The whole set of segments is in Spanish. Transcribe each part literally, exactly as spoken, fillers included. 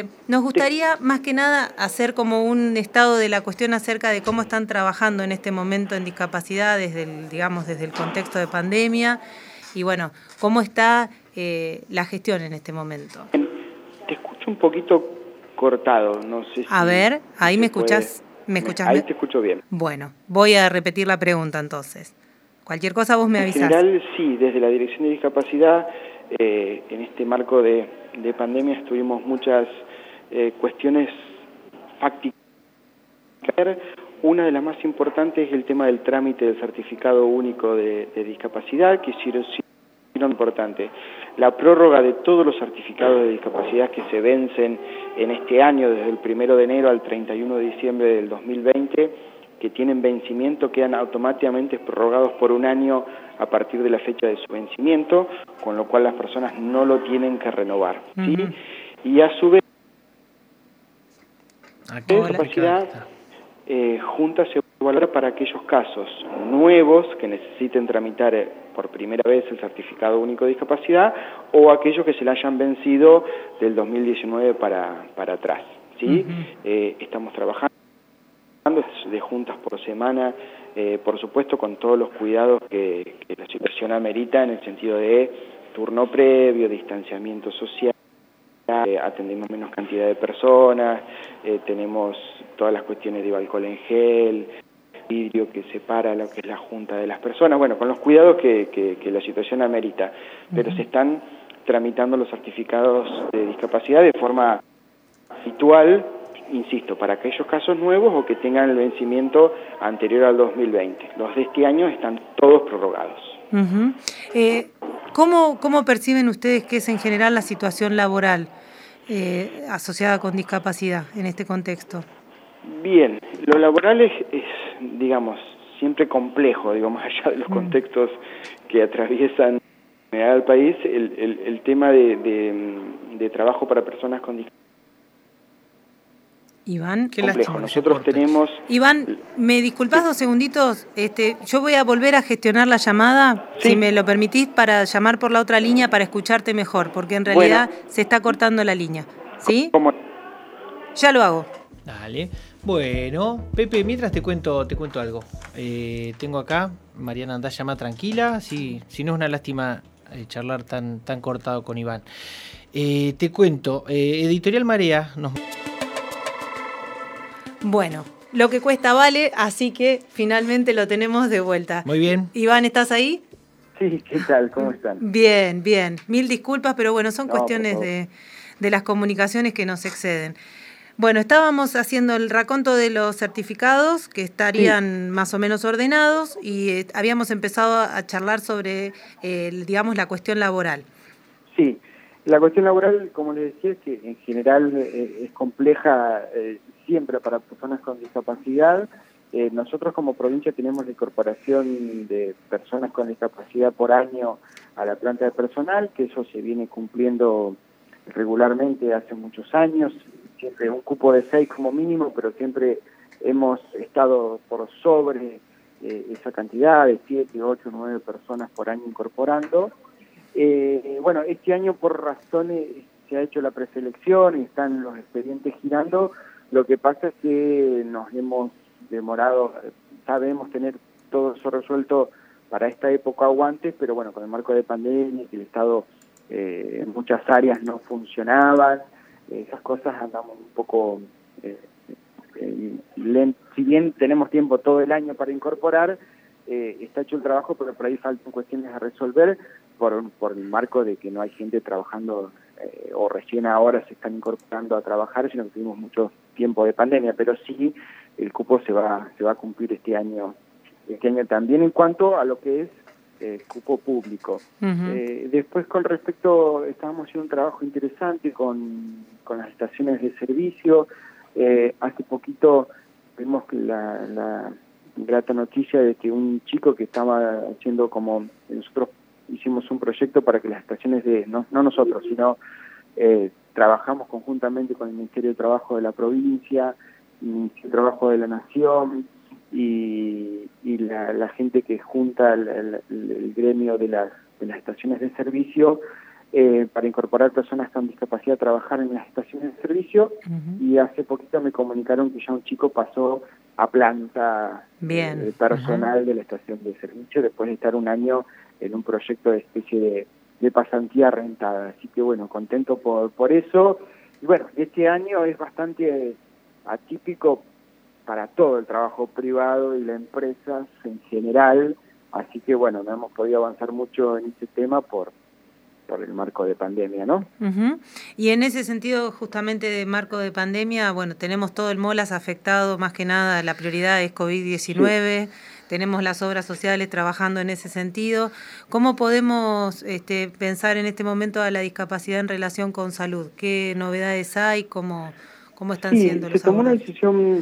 nos gustaría más que nada hacer como un estado de la cuestión acerca de cómo están trabajando en este momento en discapacidad desde el, digamos, desde el contexto de pandemia y bueno, cómo está eh, la gestión en este momento. Te escucho un poquito cortado, no sé si... A ver, ahí si me puede... escuchás, me escuchás. Ahí te escucho bien. Bueno, voy a repetir la pregunta entonces. Cualquier cosa vos me avisás. En general, sí, desde la Dirección de Discapacidad, eh, en este marco de, de pandemia estuvimos muchas eh, cuestiones fácticas. Una de las más importantes es el tema del trámite del certificado único de, de discapacidad, que sí, sí es importante. La prórroga de todos los certificados de discapacidad que se vencen en este año, desde el primero de enero al treinta y uno de diciembre del dos mil veinte, que tienen vencimiento, quedan automáticamente prorrogados por un año a partir de la fecha de su vencimiento, con lo cual las personas no lo tienen que renovar, ¿sí? Uh-huh. Y a su vez, la discapacidad eh, junta se valora para aquellos casos nuevos que necesiten tramitar eh, por primera vez el certificado único de discapacidad o aquellos que se le hayan vencido del dos mil diecinueve para, para atrás, ¿sí? Uh-huh. eh, estamos trabajando de juntas por semana, eh, por supuesto con todos los cuidados que, que la situación amerita en el sentido de turno previo, distanciamiento social, eh, atendemos menos cantidad de personas, eh, tenemos todas las cuestiones de alcohol en gel, vidrio que separa lo que es la junta de las personas, bueno, con los cuidados que, que, que la situación amerita, pero uh-huh. se están tramitando los certificados de discapacidad de forma habitual, insisto, para aquellos casos nuevos o que tengan el vencimiento anterior al dos mil veinte. Los de este año están todos prorrogados. Uh-huh. Eh, ¿cómo, ¿Cómo perciben ustedes que es en general la situación laboral eh, asociada con discapacidad en este contexto? Bien, lo laboral es, es digamos, siempre complejo, digo, más allá de los uh-huh. contextos que atraviesan el país, el, el, el tema de, de, de trabajo para personas con discapacidad. Iván, qué complejo. Nosotros tenemos... Iván, ¿me disculpás dos segunditos? Este, yo voy a volver a gestionar la llamada, ¿sí? Si me lo permitís, para llamar por la otra línea para escucharte mejor, porque en realidad bueno, se está cortando la línea, ¿sí? ¿Cómo? Ya lo hago. Dale. Bueno, Pepe, mientras te cuento te cuento algo. Eh, tengo acá, Mariana, andá, llama tranquila, si, si no es una lástima eh, charlar tan, tan cortado con Iván. Eh, te cuento, eh, Editorial Marea nos... Bueno, lo que cuesta vale, así que finalmente lo tenemos de vuelta. Muy bien. Iván, ¿estás ahí? Sí, ¿qué tal? ¿Cómo están? Bien, bien. Mil disculpas, pero bueno, son no, cuestiones de, de las comunicaciones que nos exceden. Bueno, estábamos haciendo el raconto de los certificados que estarían sí. más o menos ordenados y eh, habíamos empezado a charlar sobre, eh, digamos, la cuestión laboral. Sí, la cuestión laboral, como les decía, es que en general eh, es compleja eh, siempre para personas con discapacidad. Eh, nosotros como provincia tenemos la incorporación de personas con discapacidad por año a la planta de personal, que eso se viene cumpliendo regularmente hace muchos años, siempre un cupo de seis como mínimo, pero siempre hemos estado por sobre eh, esa cantidad de siete, ocho, nueve personas por año incorporando. Eh, bueno, este año por razones se ha hecho la preselección y están los expedientes girando. Lo que pasa es que nos hemos demorado, sabemos tener todo eso resuelto para esta época o antes, pero bueno, con el marco de pandemia, que el Estado eh, en muchas áreas no funcionaban, eh, esas cosas andamos un poco, eh, eh, lent- si bien tenemos tiempo todo el año para incorporar, eh, está hecho el trabajo, pero por ahí faltan cuestiones a resolver por, por el marco de que no hay gente trabajando eh, o recién ahora se están incorporando a trabajar, sino que tuvimos mucho tiempo de pandemia, pero sí el cupo se va se va a cumplir este año este año también en cuanto a lo que es eh, cupo público. Uh-huh. Eh, después con respecto, estábamos haciendo un trabajo interesante con, con las estaciones de servicio. Eh, hace poquito vimos la, la grata noticia de que un chico que estaba haciendo como, nosotros hicimos un proyecto para que las estaciones de, no, no nosotros, sino eh, trabajamos conjuntamente con el Ministerio de Trabajo de la provincia, el Ministerio de Trabajo de la Nación y, y la, la gente que junta el, el, el gremio de las, de las estaciones de servicio, eh, para incorporar personas con discapacidad a trabajar en las estaciones de servicio, uh-huh. y hace poquito me comunicaron que ya un chico pasó a planta eh, personal uh-huh. de la estación de servicio después de estar un año en un proyecto de especie de, de pasantía rentada. Así que bueno, contento por, por eso. Y bueno, este año es bastante atípico para todo el trabajo privado y las empresas en general, así que bueno, no hemos podido avanzar mucho en este tema por por el marco de pandemia, ¿no? Uh-huh. Y en ese sentido, justamente de marco de pandemia, bueno, tenemos todo el MOLAS afectado, más que nada la prioridad es COVID diecinueve, sí. Tenemos las obras sociales trabajando en ese sentido. ¿Cómo podemos este, pensar en este momento a la discapacidad en relación con salud? ¿Qué novedades hay? ¿Cómo, cómo están sí, siendo los se tomó abordajes? una decisión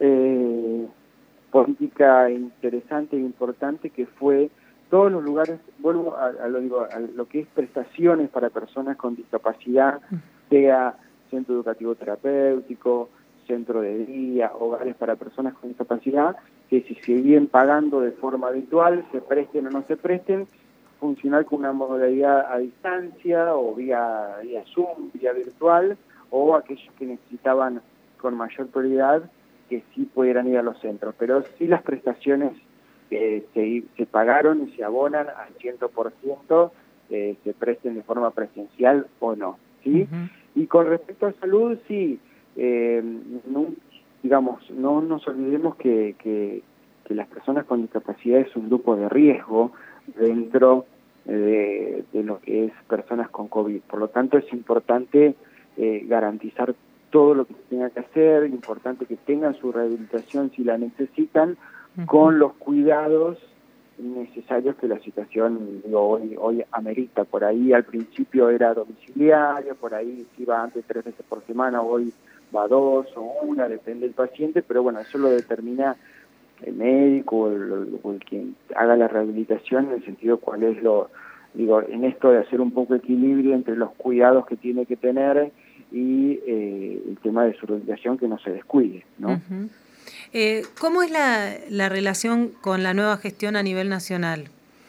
eh, política interesante e importante que fue todos los lugares, vuelvo a, a, lo, digo, a lo que es prestaciones para personas con discapacidad, sea centro educativo terapéutico, centro de día, hogares para personas con discapacidad, que si se siguen pagando de forma habitual, se presten o no se presten, funcionar con una modalidad a distancia o vía, vía Zoom, vía virtual, o aquellos que necesitaban con mayor prioridad que sí pudieran ir a los centros. Pero sí las prestaciones que se, se pagaron y se abonan al cien por ciento, eh, se presten de forma presencial o no, ¿sí? Uh-huh. Y con respecto a salud, sí, eh, no, digamos, no nos olvidemos que, que, que las personas con discapacidad es un grupo de riesgo dentro de, de lo que es personas con COVID. Por lo tanto, es importante eh, garantizar todo lo que se tenga que hacer, importante que tengan su rehabilitación si la necesitan, con los cuidados necesarios que la situación digo, hoy hoy amerita. Por ahí al principio era domiciliario, por ahí se iba antes tres veces por semana, hoy va dos o una, depende del paciente, pero bueno, eso lo determina el médico o el, o el quien haga la rehabilitación, en el sentido cuál es lo, digo, en esto de hacer un poco de equilibrio entre los cuidados que tiene que tener y eh, el tema de su rehabilitación, que no se descuide, ¿no? Uh-huh. Eh, ¿Cómo es la, la relación con la nueva gestión a nivel nacional?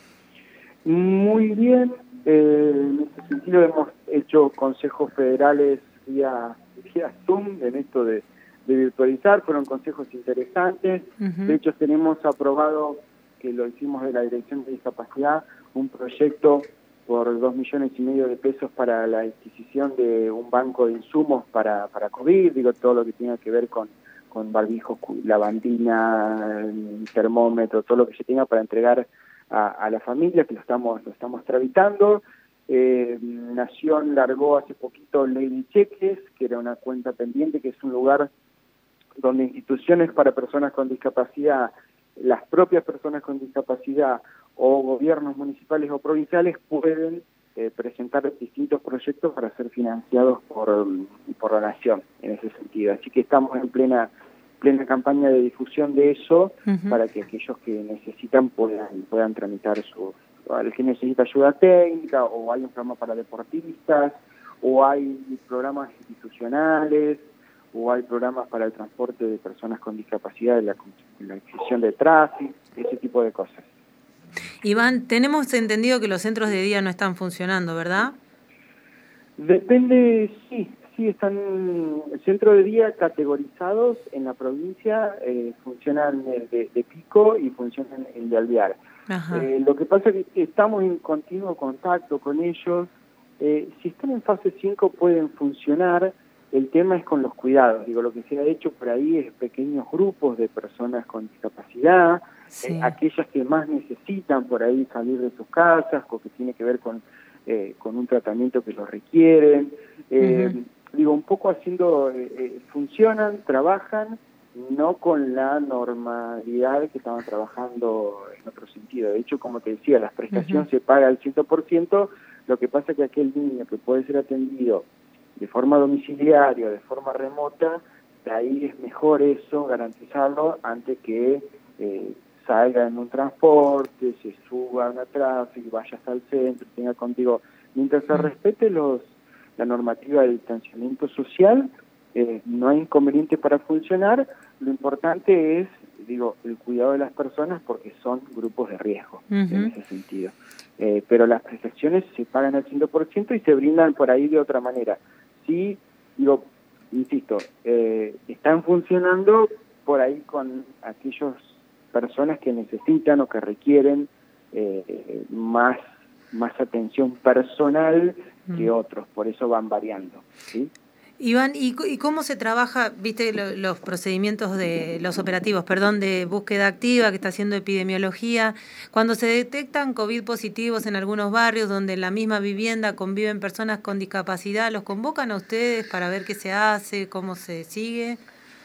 Muy bien, eh, en ese sentido hemos hecho consejos federales vía, vía Zoom en esto de, de virtualizar, fueron consejos interesantes. Uh-huh. De hecho tenemos aprobado, que lo hicimos de la Dirección de Discapacidad, un proyecto por dos millones y medio de pesos para la adquisición de un banco de insumos para, para COVID, digo, todo lo que tenga que ver con con barbijos, lavandina, termómetro, todo lo que se tenga para entregar a, a la familia, que lo estamos lo estamos tramitando. Eh, Nación largó hace poquito Ley Cheques, que era una cuenta pendiente, que es un lugar donde instituciones para personas con discapacidad, las propias personas con discapacidad o gobiernos municipales o provinciales pueden eh, presentar distintos proyectos para ser financiados por, por la Nación en ese sentido. Así que estamos en plena plena campaña de difusión de eso, uh-huh. para que aquellos que necesitan puedan puedan tramitar su, el que necesita ayuda técnica, o hay un programa para deportistas, o hay programas institucionales, o hay programas para el transporte de personas con discapacidad, de la, la inscripción de tráfico, ese tipo de cosas. Iván, tenemos entendido que los centros de día no están funcionando, ¿verdad? Depende, sí, sí, están centros de día categorizados en la provincia, eh, funcionan el de, de Pico y funcionan el de Alvear. Eh, lo que pasa es que estamos en continuo contacto con ellos. Eh, si están en fase cinco pueden funcionar, el tema es con los cuidados. Digo, lo que se ha hecho por ahí es pequeños grupos de personas con discapacidad, sí. eh, aquellas que más necesitan por ahí salir de sus casas, o que tiene que ver con, eh, con un tratamiento que los requieren. Eh, uh-huh. Digo, un poco haciendo, eh, eh, funcionan, trabajan, no con la normalidad que estaban trabajando en otro sentido. De hecho, como te decía, la prestación uh-huh. se paga al cien por ciento, lo que pasa es que aquel niño que puede ser atendido de forma domiciliaria, de forma remota, de ahí es mejor eso, garantizarlo, antes que eh, salga en un transporte, se suba a una tráfico, vaya hasta el centro, tenga contigo. Mientras se respete los la normativa de distanciamiento social, eh, no hay inconveniente para funcionar. Lo importante es digo, el cuidado de las personas porque son grupos de riesgo, uh-huh. en ese sentido. Eh, pero las prestaciones se pagan al ciento por ciento y se brindan por ahí de otra manera. Sí, digo, insisto, eh, están funcionando por ahí con aquellas personas que necesitan o que requieren eh, más, más atención personal uh-huh. que otros, por eso van variando, ¿sí? Iván, ¿y, ¿y cómo se trabaja, viste, lo, los procedimientos de, los operativos, perdón, de búsqueda activa que está haciendo epidemiología? Cuando se detectan COVID positivos en algunos barrios donde en la misma vivienda conviven personas con discapacidad, ¿los convocan a ustedes para ver qué se hace, cómo se sigue?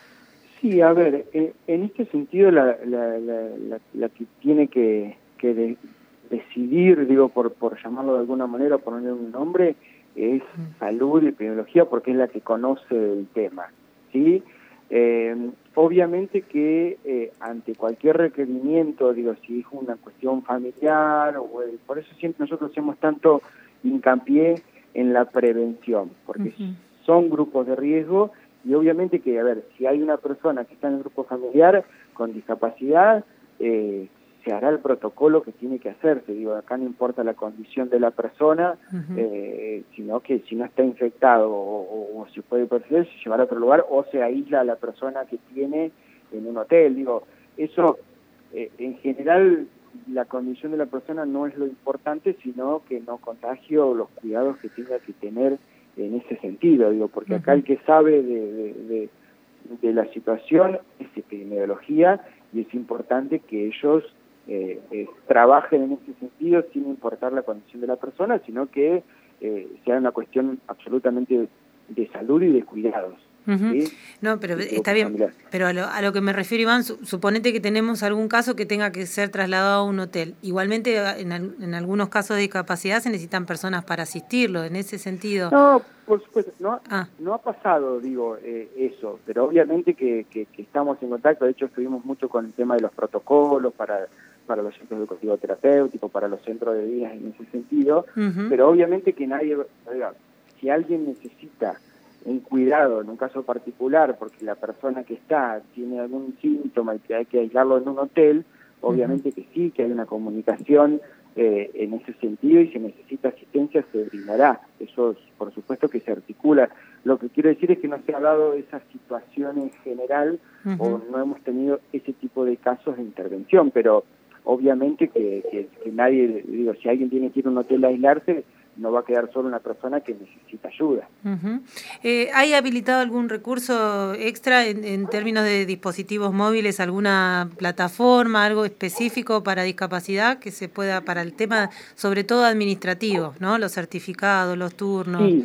Sí, a ver, eh, en este sentido la, la, la, la, la que tiene que, que de, decidir, digo, por, por llamarlo de alguna manera, ponerle un nombre, es salud y epidemiología porque es la que conoce el tema, ¿sí? Eh, obviamente que eh, ante cualquier requerimiento, digo, si es una cuestión familiar, o eh, por eso siempre nosotros hacemos tanto hincapié en la prevención, porque uh-huh. son grupos de riesgo y obviamente que, a ver, si hay una persona que está en el grupo familiar con discapacidad, eh, se hará el protocolo que tiene que hacerse. Digo, acá no importa la condición de la persona, uh-huh. eh, sino que si no está infectado o, o, o se puede percibir, se llevará a otro lugar o se aísla a la persona que tiene en un hotel. Digo, eso, eh, en general, la condición de la persona no es lo importante, sino que no contagio los cuidados que tenga que tener en ese sentido. Digo, porque acá uh-huh. el que sabe de, de, de, de la situación es epidemiología y es importante que ellos Eh, eh, trabajen en ese sentido sin importar la condición de la persona, sino que eh, sea una cuestión absolutamente de, de salud y de cuidados. Uh-huh. ¿Sí? No, pero está bien, familiar. Pero a lo, a lo que me refiero, Iván, su, suponete que tenemos algún caso que tenga que ser trasladado a un hotel. Igualmente, en, en algunos casos de discapacidad se necesitan personas para asistirlo, en ese sentido. No, por supuesto, no, ah. no ha pasado, digo, eh, eso, pero obviamente que, que, que estamos en contacto. De hecho, estuvimos mucho con el tema de los protocolos para para los centros educativos terapéuticos, para los centros de día en ese sentido, uh-huh. pero obviamente que nadie, oiga, si alguien necesita un cuidado en un caso particular porque la persona que está tiene algún síntoma y que hay que aislarlo en un hotel, obviamente uh-huh. que sí, que hay una comunicación eh, en ese sentido y si necesita asistencia se brindará. Eso es, por supuesto que se articula. Lo que quiero decir es que no se ha dado esa situación en general uh-huh. o no hemos tenido ese tipo de casos de intervención, pero obviamente que, que, que nadie, digo, si alguien tiene que ir a un hotel a aislarse, no va a quedar solo una persona que necesita ayuda. Uh-huh. Eh, ¿Hay habilitado algún recurso extra en, en términos de dispositivos móviles, alguna plataforma, algo específico para discapacidad que se pueda, para el tema, sobre todo administrativo, ¿no? Los certificados, los turnos. Sí,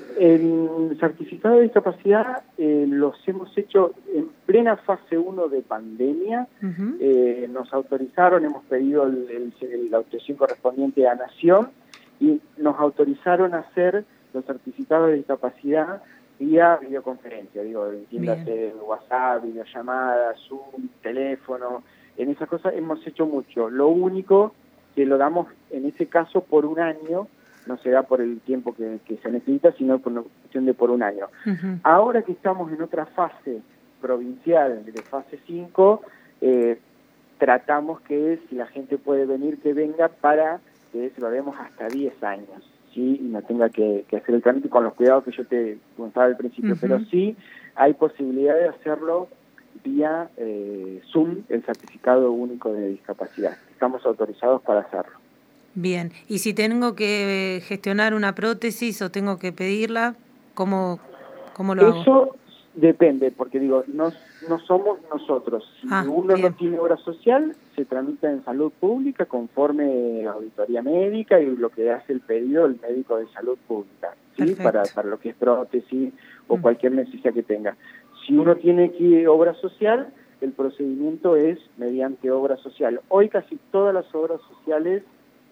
el certificado de discapacidad eh, los hemos hecho en plena fase uno de pandemia. Uh-huh. eh, nos autorizaron, hemos pedido el, el, el, la autorización correspondiente a Nación y nos autorizaron a hacer los certificados de discapacidad vía videoconferencia, digo, entiéndase, WhatsApp, videollamada, Zoom, teléfono, en esas cosas hemos hecho mucho. Lo único que lo damos en ese caso por un año, no se da por el tiempo que, que se necesita, sino por una cuestión de por un año. Uh-huh. Ahora que estamos en otra fase provincial, de fase cinco, eh, tratamos que si la gente puede venir, que venga para que se lo demos hasta diez años, ¿sí? Y no tenga que, que hacer el trámite con los cuidados que yo te contaba al principio, uh-huh. pero sí hay posibilidad de hacerlo vía eh, Zoom, el certificado único de discapacidad. Estamos autorizados para hacerlo. Bien, y si tengo que gestionar una prótesis o tengo que pedirla, ¿cómo, cómo lo Eso hago? Eso depende, porque digo, no, no somos nosotros. Si ah, uno bien. no tiene obra social, se tramita en salud pública conforme a auditoría médica y lo que hace el pedido el médico de salud pública, ¿sí? Para, para lo que es prótesis o mm. cualquier necesidad que tenga. Si uno tiene que obra social, el procedimiento es mediante obra social. Hoy casi todas las obras sociales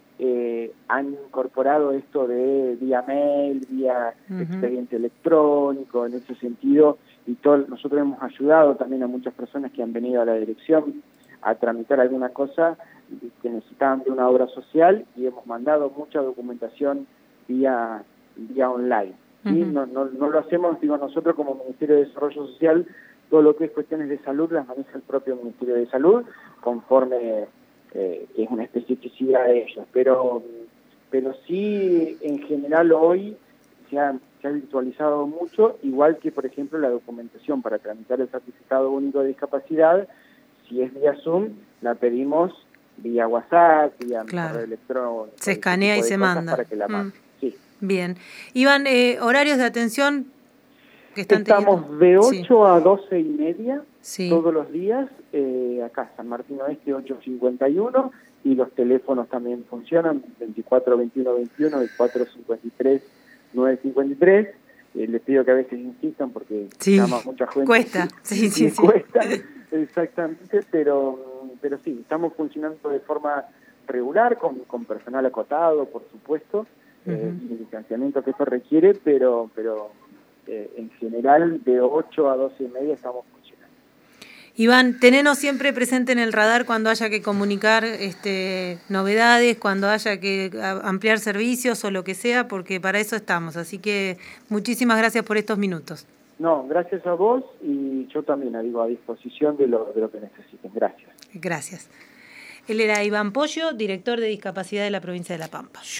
Eh, han incorporado esto de vía mail, vía uh-huh. expediente electrónico, en ese sentido, y todo, nosotros hemos ayudado también a muchas personas que han venido a la dirección a tramitar alguna cosa que necesitaban de una obra social y hemos mandado mucha documentación vía, vía online. ¿Sí? Uh-huh. No, no, no lo hacemos, digo, nosotros como Ministerio de Desarrollo Social todo lo que es cuestiones de salud las maneja el propio Ministerio de Salud, conforme eh, que es una especificidad de ellos. Pero, pero sí, en general hoy se ha, se ha virtualizado mucho, igual que, por ejemplo, la documentación para tramitar el certificado único de discapacidad, si es vía Zoom, la pedimos vía WhatsApp, vía claro. correo electrónico. Se escanea y se manda. Para que la mande. Mm. Sí. Bien. Iván, eh, horarios de atención que están Estamos teniendo. de ocho sí. a doce y media sí. todos los días, eh, acá San Martín Oeste ocho cincuenta y uno, y los teléfonos también funcionan, veinticuatro veintiuno veintiuno, veinticuatro cincuenta y tres nueve cincuenta y tres. Eh, les pido que a veces insistan porque sí. llama mucha gente. Cuesta, sí, y, sí, y sí. Cuesta, exactamente, pero, pero sí, estamos funcionando de forma regular, con, con personal acotado, por supuesto, uh-huh. eh, y el distanciamiento que eso requiere, pero, pero eh, en general de ocho a doce y media estamos funcionando. Iván, tenenos siempre presente en el radar cuando haya que comunicar este, novedades, cuando haya que ampliar servicios o lo que sea, porque para eso estamos. Así que muchísimas gracias por estos minutos. No, gracias a vos, y yo también digo a disposición de lo, de lo que necesiten. Gracias. Gracias. Él era Iván Pollo, director de discapacidad de la provincia de La Pampa.